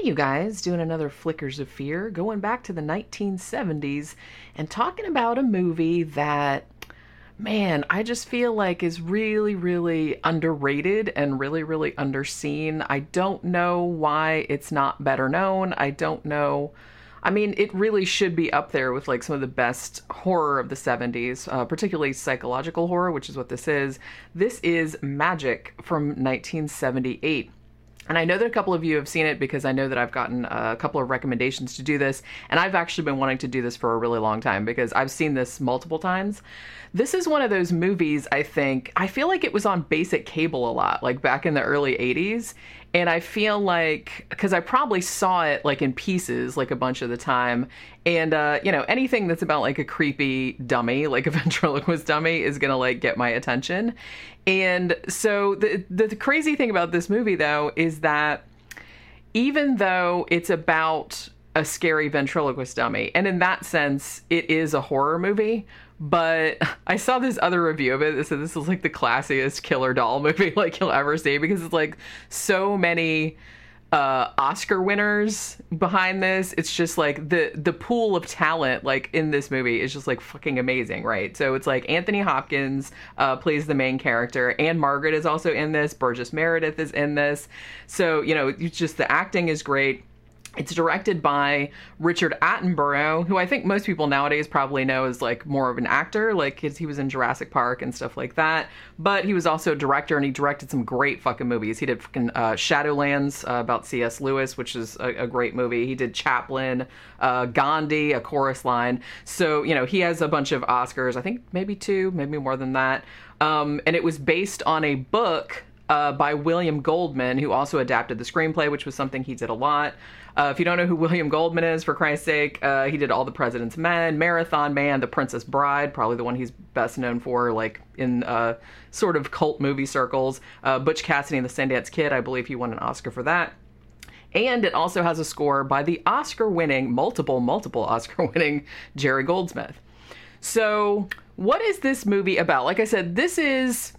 Hey, you guys, doing another Flickers of Fear, going back to the 1970s and talking about a movie that, man, I just feel like is really, really underrated and really, really underseen. I don't know why it's not better known. I don't know. I mean, it really should be up there with like some of the best horror of the 70s, particularly psychological horror, which is what this is. This is Magic from 1978. And I know that a couple of you have seen it because I know that I've gotten a couple of recommendations to do this. And I've actually been wanting to do this for a really long time because I've seen this multiple times. This is one of those movies, I feel like it was on basic cable a lot, like back in the early 80s. And I feel like, because I probably saw it like in pieces, like a bunch of the time. And, anything that's about like a creepy dummy, like a ventriloquist dummy, is going to like get my attention. And so the crazy thing about this movie, though, is that even though it's about a scary ventriloquist dummy, and in that sense, it is a horror movie, but I saw this other review of it that said this is like the classiest killer doll movie like you'll ever see because it's like so many Oscar winners behind this. It's just like the pool of talent like in this movie is just like fucking amazing, right? So it's like Anthony Hopkins plays the main character, and Margaret is also in this. Burgess Meredith is in this. So, it's just the acting is great. It's directed by Richard Attenborough, who I think most people nowadays probably know as like more of an actor, like he was in Jurassic Park and stuff like that. But he was also a director, and he directed some great fucking movies. He did fucking Shadowlands about C.S. Lewis, which is a great movie. He did Chaplin, Gandhi, A Chorus Line. So, he has a bunch of Oscars, I think maybe two, maybe more than that. And it was based on a book by William Goldman, who also adapted the screenplay, which was something he did a lot. If you don't know who William Goldman is, for Christ's sake, he did All the President's Men, Marathon Man, The Princess Bride, probably the one he's best known for, like in sort of cult movie circles. Butch Cassidy and the Sundance Kid, I believe he won an Oscar for that. And it also has a score by the Oscar-winning, multiple Oscar-winning Jerry Goldsmith. So, what is this movie about? Like I said, this is...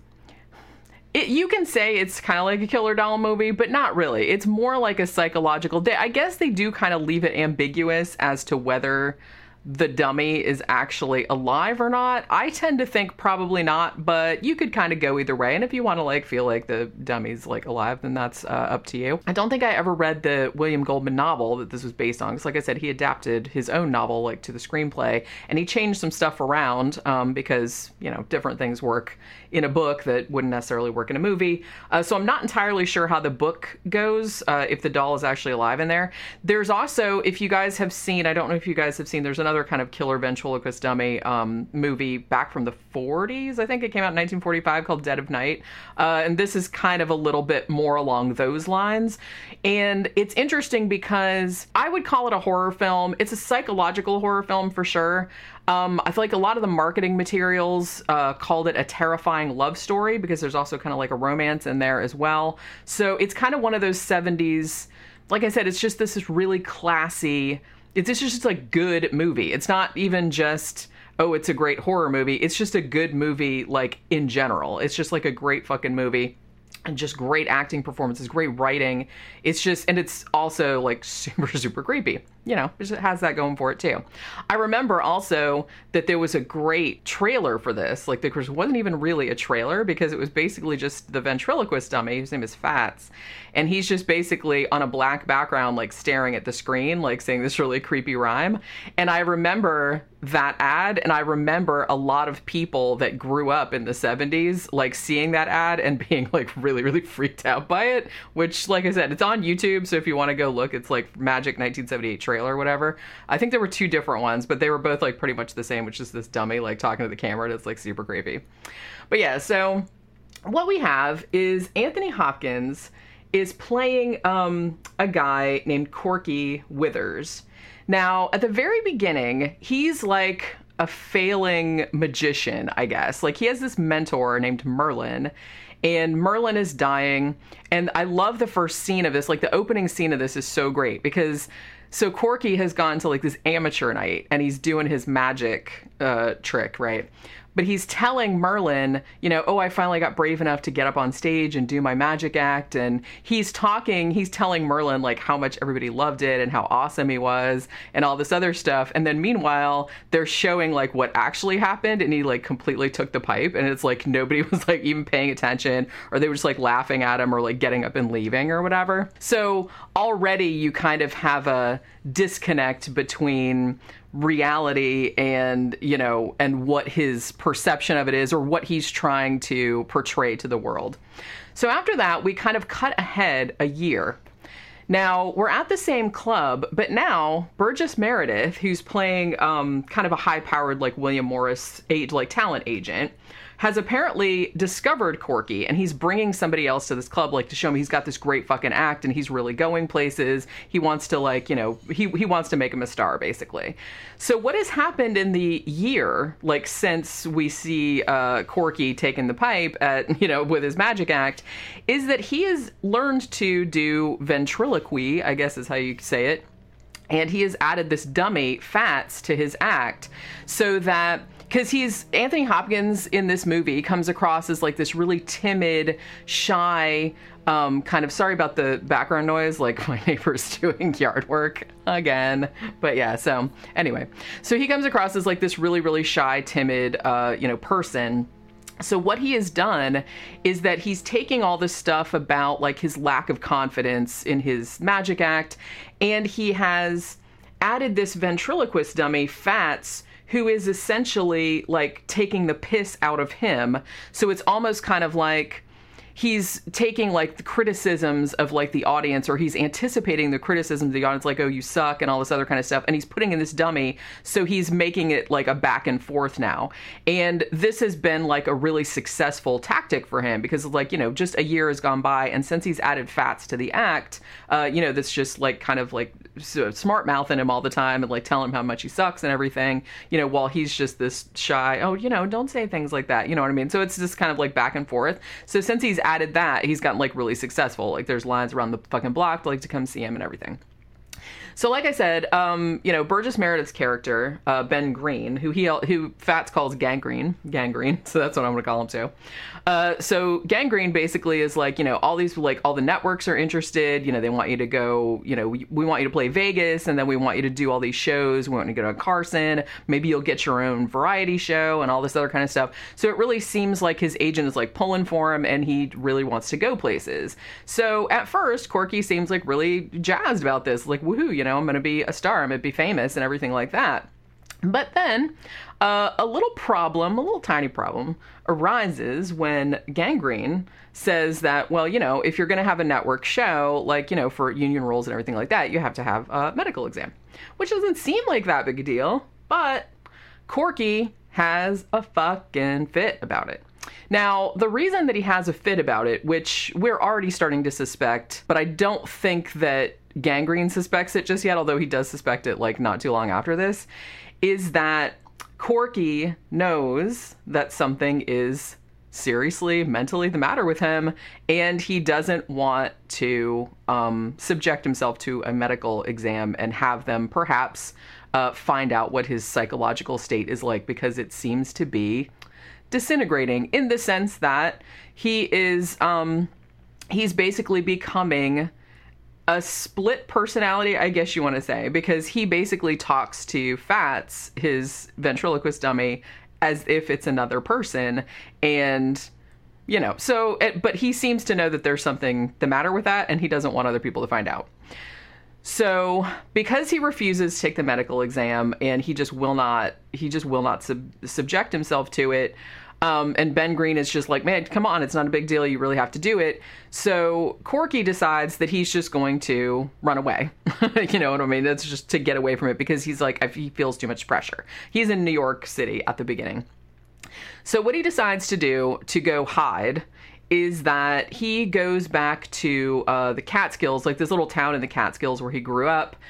you can say it's kind of like a killer doll movie, but not really. It's more like a psychological... I guess they do kind of leave it ambiguous as to whether the dummy is actually alive or not. I tend to think probably not, but you could kind of go either way. And if you want to like feel like the dummy's like alive, then that's up to you. I don't think I ever read the William Goldman novel that this was based on. Because like I said, he adapted his own novel like to the screenplay, and he changed some stuff around because, different things work in a book that wouldn't necessarily work in a movie. So I'm not entirely sure how the book goes, if the doll is actually alive in there. There's also, if you guys have seen, I don't know if you guys have seen, there's another kind of killer ventriloquist dummy movie back from the 40s. I think it came out in 1945 called Dead of Night. And this is kind of a little bit more along those lines. And it's interesting because I would call it a horror film. It's a psychological horror film for sure. I feel like a lot of the marketing materials called it a terrifying love story because there's also kind of like a romance in there as well. So it's kind of one of those 70s, like I said, it's just this is really classy. It's just like good movie. It's not even just, oh, it's a great horror movie. It's just a good movie, like in general. It's just like a great fucking movie. And just great acting performances, great writing. It's just, and it's also like super, super creepy. It has that going for it too. I remember also that there was a great trailer for this. Like there wasn't even really a trailer because it was basically just the ventriloquist dummy, whose name is Fats. And he's just basically on a black background, like staring at the screen, like saying this really creepy rhyme. And I remember that ad, and I remember a lot of people that grew up in the 70s, like seeing that ad and being like really, really freaked out by it, which, like I said, it's on YouTube. So if you want to go look, it's like Magic 1978 trailer or whatever. I think there were two different ones, but they were both like pretty much the same, which is this dummy like talking to the camera, and it's like super creepy. But yeah, so what we have is Anthony Hopkins is playing a guy named Corky Withers. Now, at the very beginning, he's like a failing magician, I guess. Like, he has this mentor named Merlin, and Merlin is dying. And I love the first scene of this. Like, the opening scene of this is so great because... So Corky has gone to like this amateur night and he's doing his magic trick, right? but he's telling Merlin, you know, oh, I finally got brave enough to get up on stage and do my magic act. And he's telling Merlin like how much everybody loved it and how awesome he was and all this other stuff. And then meanwhile, they're showing like what actually happened, and he like completely took the pipe, and it's like nobody was like even paying attention, or they were just like laughing at him or like getting up and leaving or whatever. So already you kind of have a disconnect between reality and, you know, and what his perception of it is, or what he's trying to portray to the world. So after that, we kind of cut ahead a year. Now, we're at the same club, but now Burgess Meredith, who's playing kind of a high-powered, like, William Morris talent agent, has apparently discovered Corky, and he's bringing somebody else to this club, like, to show him he's got this great fucking act, and he's really going places. He wants to, like, you know, he wants to make him a star, basically. So what has happened in the year, like, since we see Corky taking the pipe at, you know, with his magic act, is that he has learned to do ventriloquy, I guess is how you say it, and he has added this dummy, Fats, to his act, so that... Because Anthony Hopkins in this movie comes across as like this really timid, shy, kind of, sorry about the background noise, like my neighbor's doing yard work again. But yeah, so anyway. So he comes across as like this really, really shy, timid, person. So what he has done is that he's taking all this stuff about like his lack of confidence in his magic act, and he has added this ventriloquist dummy, Fats, who is essentially like taking the piss out of him. So it's almost kind of like he's taking like the criticisms of like the audience, or he's anticipating the criticisms of the audience, like, oh, you suck and all this other kind of stuff. And he's putting in this dummy. So he's making it like a back and forth now. And this has been like a really successful tactic for him, because like, you know, just a year has gone by. And since he's added Fats to the act, that's just like kind of like smart mouthing him all the time and like telling him how much he sucks and everything, you know, while he's just this shy, oh, you know, don't say things like that. You know what I mean? So it's just kind of like back and forth. So since he's added that, he's gotten like really successful. Like there's lines around the fucking block like to come see him and everything. So like I said, Burgess Meredith's character, Ben Green, who Fats calls Gangrene, so that's what I'm going to call him too. So Gangrene basically is like, you know, all the networks are interested, you know, they want you to go, you know, we want you to play Vegas, and then we want you to do all these shows, we want you to go to Carson, maybe you'll get your own variety show and all this other kind of stuff. So it really seems like his agent is like pulling for him, and he really wants to go places. So at first, Corky seems like really jazzed about this, like, woohoo, you know, I'm going to be a star, I'm going to be famous and everything like that. But then a little tiny problem arises when Gangrene says that, well, you know, if you're going to have a network show, like, you know, for union rules and everything like that, you have to have a medical exam, which doesn't seem like that big a deal. But Corky has a fucking fit about it. Now, the reason that he has a fit about it, which we're already starting to suspect, but I don't think that Gangrene suspects it just yet, although he does suspect it like not too long after this, is that Corky knows that something is seriously mentally the matter with him, and he doesn't want to subject himself to a medical exam and have them perhaps find out what his psychological state is like, because it seems to be disintegrating, in the sense that he is he's basically becoming a split personality, I guess you want to say, because he basically talks to Fats, his ventriloquist dummy, as if it's another person. And, you know, so, but he seems to know that there's something the matter with that, and he doesn't want other people to find out. So because he refuses to take the medical exam, and he just will not subject himself to it, and Ben Green is just like, man, come on, it's not a big deal, you really have to do it. So Corky decides that he's just going to run away. You know what I mean? That's just to get away from it, because he's like, he feels too much pressure. He's in New York City at the beginning. So what he decides to do to go hide is that he goes back to the Catskills, like this little town in the Catskills where he grew up.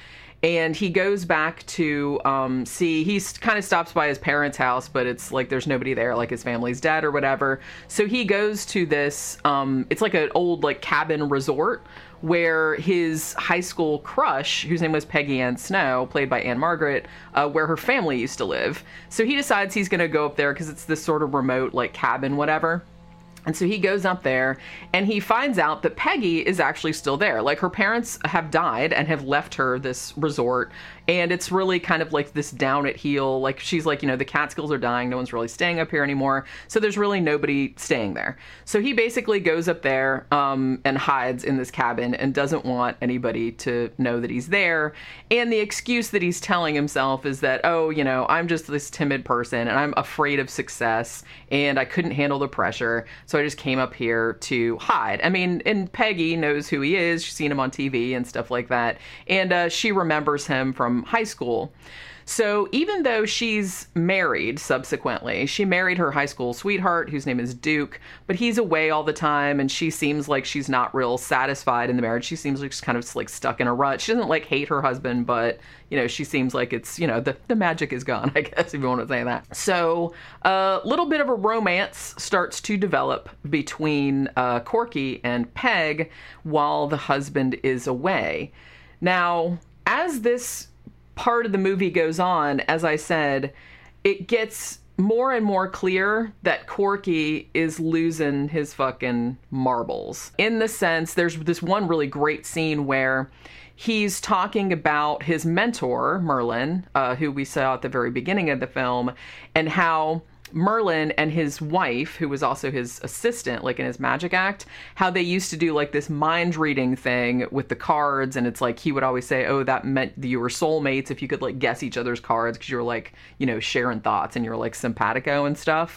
And he goes back to see, he kind of stops by his parents' house, but it's like there's nobody there, like his family's dead or whatever. So he goes to this, it's like an old like cabin resort where his high school crush, whose name was Peggy Ann Snow, played by Anne Margaret, where her family used to live. So he decides he's going to go up there because it's this sort of remote like cabin, whatever. And so he goes up there and he finds out that Peggy is actually still there. Like her parents have died and have left her this resort. And it's really kind of like this down at heel. Like she's like, the Catskills are dying. No one's really staying up here anymore. So there's really nobody staying there. So he basically goes up there and hides in this cabin and doesn't want anybody to know that he's there. And the excuse that he's telling himself is that, I'm just this timid person and I'm afraid of success and I couldn't handle the pressure. So I just came up here to hide. I mean, and Peggy knows who he is. She's seen him on TV and stuff like that. And she remembers him from high school. So even though she's married subsequently, she married her high school sweetheart, whose name is Duke, but he's away all the time and she seems like she's not real satisfied in the marriage. She seems like she's kind of like stuck in a rut. She doesn't like hate her husband, but she seems like it's, the magic is gone, I guess, if you want to say that. So a little bit of a romance starts to develop between Corky and Peg while the husband is away. Now, as this part of the movie goes on, as I said, it gets more and more clear that Corky is losing his fucking marbles. In the sense, there's this one really great scene where he's talking about his mentor, Merlin, who we saw at the very beginning of the film, and how Merlin and his wife, who was also his assistant, like in his magic act, how they used to do like this mind reading thing with the cards. And it's like, he would always say, oh, that meant that you were soulmates if you could like guess each other's cards because you were like, sharing thoughts and you were like simpatico and stuff.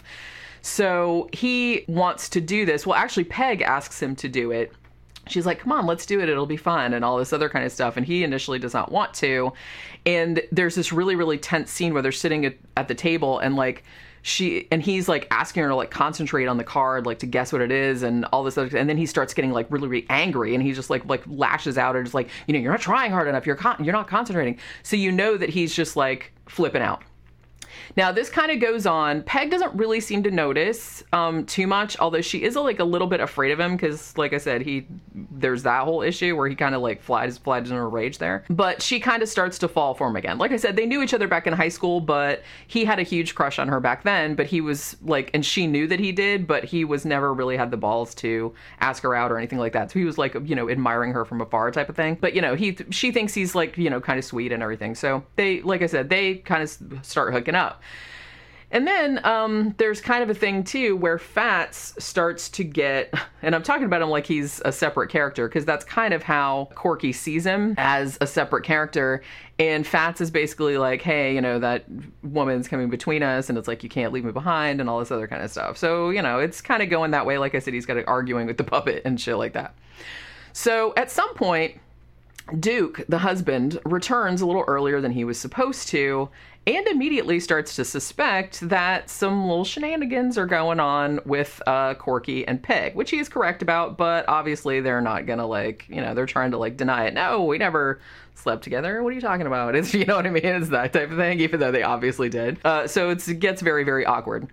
So he wants to do this. Well, actually, Peg asks him to do it. She's like, come on, let's do it. It'll be fun and all this other kind of stuff. And he initially does not want to. And there's this really, really tense scene where they're sitting at the table and like, he's like asking her to like concentrate on the card, like to guess what it is and all this other, and then he starts getting like really, really angry and he just like lashes out and just like, you're not trying hard enough. You're not concentrating. So that he's just like flipping out. Now, this kind of goes on. Peg doesn't really seem to notice too much, although she is like a little bit afraid of him because, like I said, there's that whole issue where he kind of like flies in a rage there. But she kind of starts to fall for him again. Like I said, they knew each other back in high school, but he had a huge crush on her back then. But he was like, and she knew that he did, but he was never really had the balls to ask her out or anything like that. So he was like, admiring her from afar type of thing. But she thinks he's like, kind of sweet and everything. So they, like I said, they kind of start hooking up. And then there's kind of a thing, too, where Fats starts to get, and I'm talking about him like he's a separate character, because that's kind of how Corky sees him, as a separate character. And Fats is basically like, hey, that woman's coming between us, and it's like, you can't leave me behind, and all this other kind of stuff. So, it's kind of going that way. Like I said, he's got to arguing with the puppet and shit like that. So at some point, Duke, the husband, returns a little earlier than he was supposed to, and immediately starts to suspect that some little shenanigans are going on with Corky and Peg, which he is correct about, but obviously they're not gonna they're trying to deny it. No, we never slept together. What are you talking about? It's, you know what I mean? It's that type of thing, even though they obviously did. So it gets very, very awkward.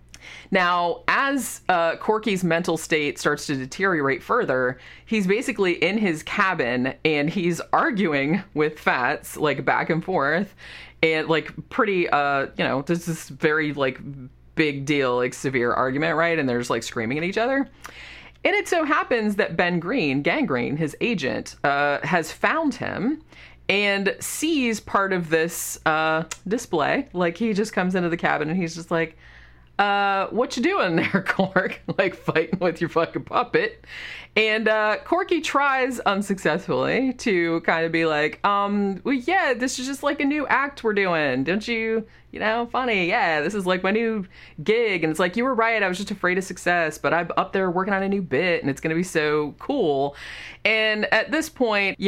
Now, as Corky's mental state starts to deteriorate further, he's basically in his cabin and he's arguing with Fats, back and forth, and pretty, there's this very big deal, severe argument, right? And they're just screaming at each other. And it so happens that Ben Green, Gang Green, his agent, has found him and sees part of this display. He just comes into the cabin and he's just like, what you doing there, Cork? Fighting with your fucking puppet. And Corky tries unsuccessfully to kind of be like, well, yeah, this is just a new act we're doing. Don't you, funny. Yeah, this is my new gig. And it's you were right. I was just afraid of success, but I'm up there working on a new bit and it's going to be so cool. And at this point,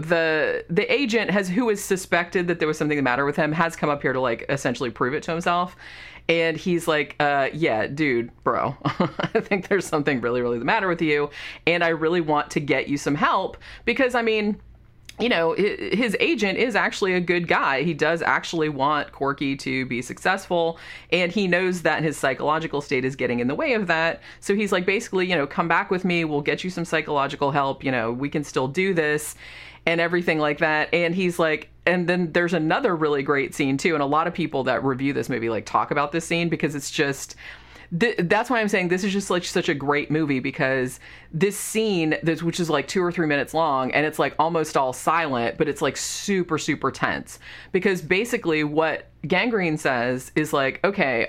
the agent who is suspected that there was something the matter with him has come up here to essentially prove it to himself. And he's like, yeah, dude, bro, I think there's something really, really the matter with you. And I really want to get you some help because, you know, his agent is actually a good guy. He does actually want Corky to be successful, and he knows that his psychological state is getting in the way of that. So he's like, basically, you know, come back with me. We'll get you some psychological help. You know, we can still do this and everything like that. And he's like, and then there's another really great scene too. And a lot of people that review this movie like talk about this scene because it's just, that's why I'm saying this is just like such a great movie, because this scene, which is like 2 or 3 minutes long, and it's like almost all silent, but it's like super, super tense. Because basically what Gangrene says is like, okay,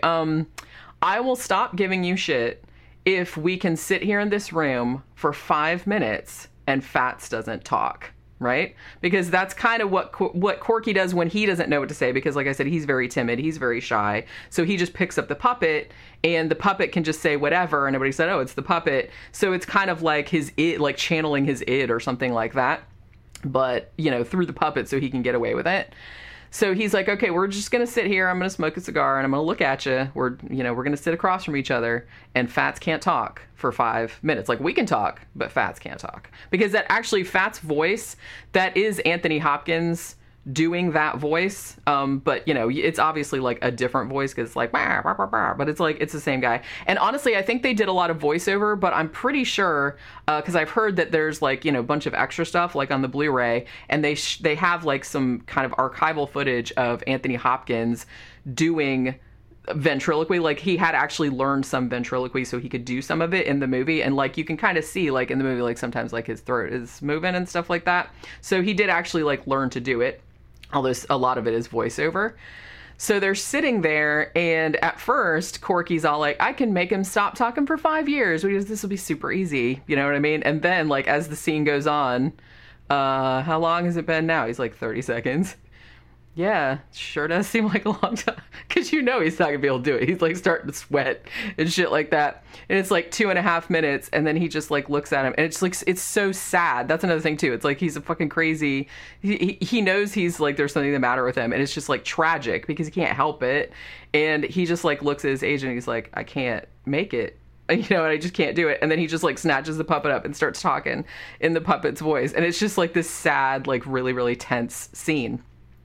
I will stop giving you shit if we can sit here in this room for 5 minutes and Fats doesn't talk. Right? Because that's kind of what Corky does when he doesn't know what to say, because like I said, he's very timid, he's very shy. So he just picks up the puppet, and the puppet can just say whatever, and everybody said, oh, it's the puppet. So it's kind of like his id, like channeling his id or something like that, but you know, through the puppet, so he can get away with it. So he's like, okay, we're just going to sit here. I'm going to smoke a cigar and I'm going to look at you. We're going to sit across from each other, and Fats can't talk for 5 minutes. Like, we can talk, but Fats can't talk, because that actually Fats' voice, that is Anthony Hopkins doing that voice. But you know, it's obviously like a different voice, because it's like, bah, bah, bah, bah, but it's like, it's the same guy. And honestly, I think they did a lot of voiceover, but I'm pretty sure, because I've heard that there's like, you know, a bunch of extra stuff like on the Blu-ray, and they have like some kind of archival footage of Anthony Hopkins doing ventriloquy. Like, he had actually learned some ventriloquy so he could do some of it in the movie, and like you can kind of see like in the movie, like sometimes like his throat is moving and stuff like that. So he did actually like learn to do it, although a lot of it is voiceover. So they're sitting there, and at first Corky's all like, I can make him stop talking for 5 years, because this will be super easy, you know what I mean? And then like as the scene goes on, how long has it been now? He's like, 30 seconds. Yeah, sure does seem like a long time, because you know he's not gonna be able to do it. He's like starting to sweat and shit like that, and it's like 2.5 minutes, and then he just like looks at him, and it's like, it's so sad. That's another thing too. It's like he's a fucking crazy. He knows he's like, there's something the matter with him, and it's just like tragic because he can't help it, and he just like looks at his agent, and he's like, I can't make it. You know, and I just can't do it. And then he just like snatches the puppet up and starts talking in the puppet's voice, and it's just like this sad, like really, really tense scene.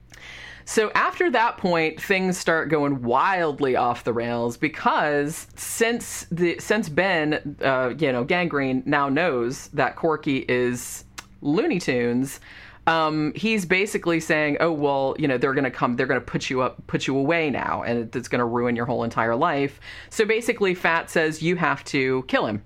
So after that point, things start going wildly off the rails, because since Ben, Gangrene now knows that Corky is Looney Tunes, he's basically saying, oh, well, you know, they're going to put you away now, and it's going to ruin your whole entire life. So basically Fat says, you have to kill him.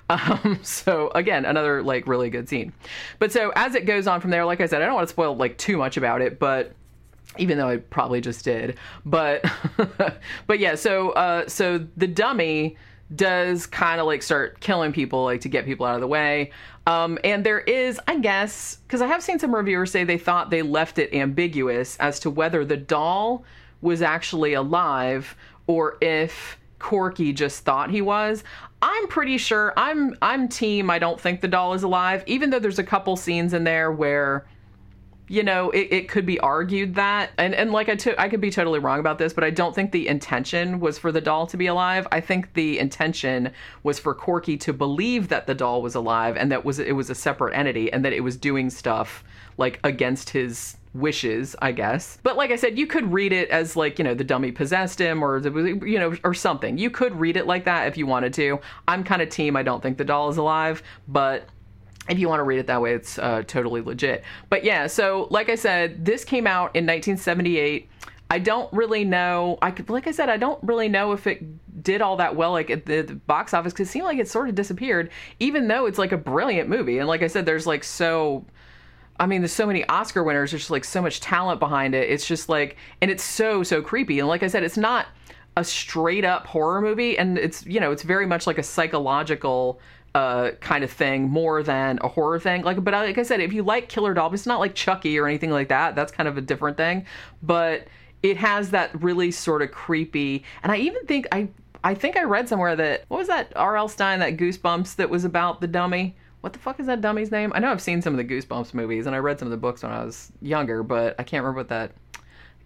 So again, another like really good scene. But so as it goes on from there, like I said, I don't want to spoil like too much about it, but even though I probably just did, but yeah, so the dummy does kind of like start killing people, like to get people out of the way. And there is, I guess, because I have seen some reviewers say they thought they left it ambiguous as to whether the doll was actually alive or if Corky just thought he was. I'm pretty sure I'm team I don't think the doll is alive, even though there's a couple scenes in there where, you know, it could be argued that, and like I could be totally wrong about this, but I don't think the intention was for the doll to be alive. I think the intention was for Corky to believe that the doll was alive, and that it was a separate entity, and that it was doing stuff like against his wishes, I guess. But like I said, you could read it as like, you know, the dummy possessed him, or, you know, or something. You could read it like that if you wanted to. I'm kind of team I don't think the doll is alive, but if you want to read it that way, it's totally legit. But yeah, so like I said, this came out in 1978. I don't really know. I don't really know if it did all that well, like at the box office, because it seemed like it sort of disappeared, even though it's like a brilliant movie. And like I said, there's like there's so many Oscar winners. There's just like so much talent behind it. It's just like, and it's so creepy. And like I said, it's not a straight up horror movie, and it's, you know, it's very much like a psychological kind of thing more than a horror thing. But like I said, if you like killer doll, it's not like Chucky or anything like that. That's kind of a different thing. But it has that really sort of creepy, and I even think I think I read somewhere that, what was that R.L. Stine, that Goosebumps that was about the dummy? What the fuck is that dummy's name? I know I've seen some of the Goosebumps movies, and I read some of the books when I was younger, but I can't remember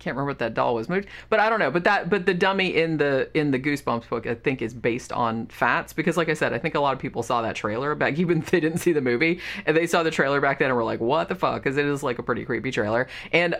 can't remember what that doll was, but I don't know. But the dummy in the Goosebumps book, I think, is based on Fats, because like I said, I think a lot of people saw that trailer back, even if they didn't see the movie, and they saw the trailer back then and were like, what the fuck? Because it is like a pretty creepy trailer. And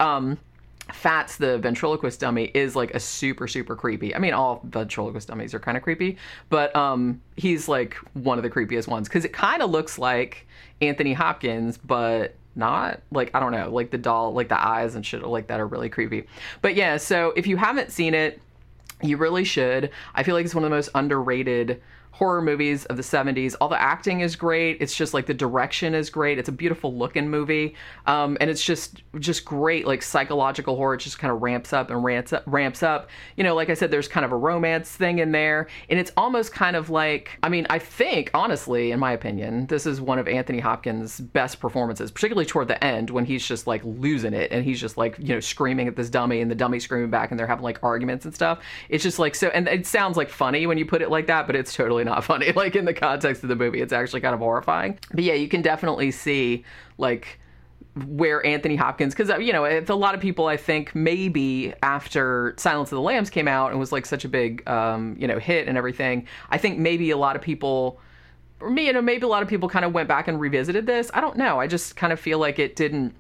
Fats, the ventriloquist dummy, is like a super, super creepy. I mean, all ventriloquist dummies are kind of creepy, but he's like one of the creepiest ones, because it kind of looks like Anthony Hopkins, but not. Like, I don't know, like the doll, like the eyes and shit like that are really creepy. But yeah, so if you haven't seen it, you really should. I feel like it's one of the most underrated horror movies of the 70s. All the acting is great. It's just like the direction is great. It's a beautiful looking movie. And it's just great, like psychological horror. It just kind of ramps up and ramps up. You know, like I said, there's kind of a romance thing in there. And it's almost kind of like, I mean, I think, honestly, in my opinion, this is one of Anthony Hopkins' best performances, particularly toward the end when he's just like losing it. And he's just like, you know, screaming at this dummy and the dummy screaming back and they're having like arguments and stuff. It's just like, so, and it sounds like funny when you put it like that, but it's totally not funny. Like in the context of the movie, it's actually kind of horrifying. But yeah, you can definitely see like where Anthony Hopkins, because you know, it's a lot of people, I think maybe after Silence of the Lambs came out and was like such a big you know, hit and everything, I think maybe a lot of people, or me, you know, maybe a lot of people kind of went back and revisited this. I don't know. I just kind of feel like it didn't,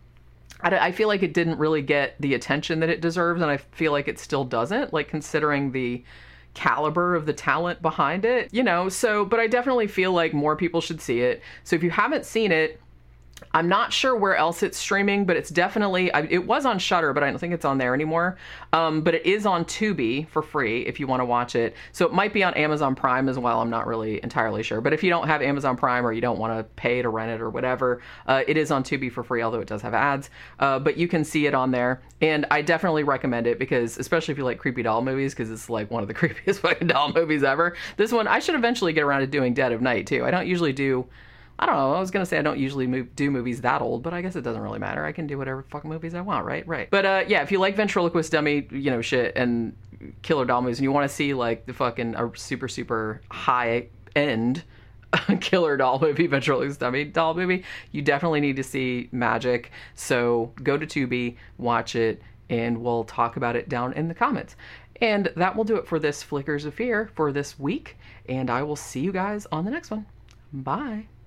I feel like it didn't really get the attention that it deserves, and I feel like it still doesn't, like considering the caliber of the talent behind it, you know. So, but I definitely feel like more people should see it. So if you haven't seen it, I'm not sure where else it's streaming, but it's definitely, it was on Shudder, but I don't think it's on there anymore. But it is on Tubi for free if you want to watch it. So it might be on Amazon Prime as well. I'm not really entirely sure. But if you don't have Amazon Prime or you don't want to pay to rent it or whatever, it is on Tubi for free, although it does have ads. But you can see it on there. And I definitely recommend it, because especially if you like creepy doll movies, because it's like one of the creepiest fucking doll movies ever. This one, I should eventually get around to doing Dead of Night too. I don't usually do, I don't know, I was going to say I don't usually do movies that old, but I guess it doesn't really matter. I can do whatever fucking movies I want, right? Right. But yeah, if you like ventriloquist dummy, you know, shit, and killer doll movies, and you want to see like the fucking super, super high end killer doll movie, ventriloquist dummy doll movie, you definitely need to see Magic. So go to Tubi, watch it, and we'll talk about it down in the comments. And that will do it for this Flickers of Fear for this week. And I will see you guys on the next one. Bye.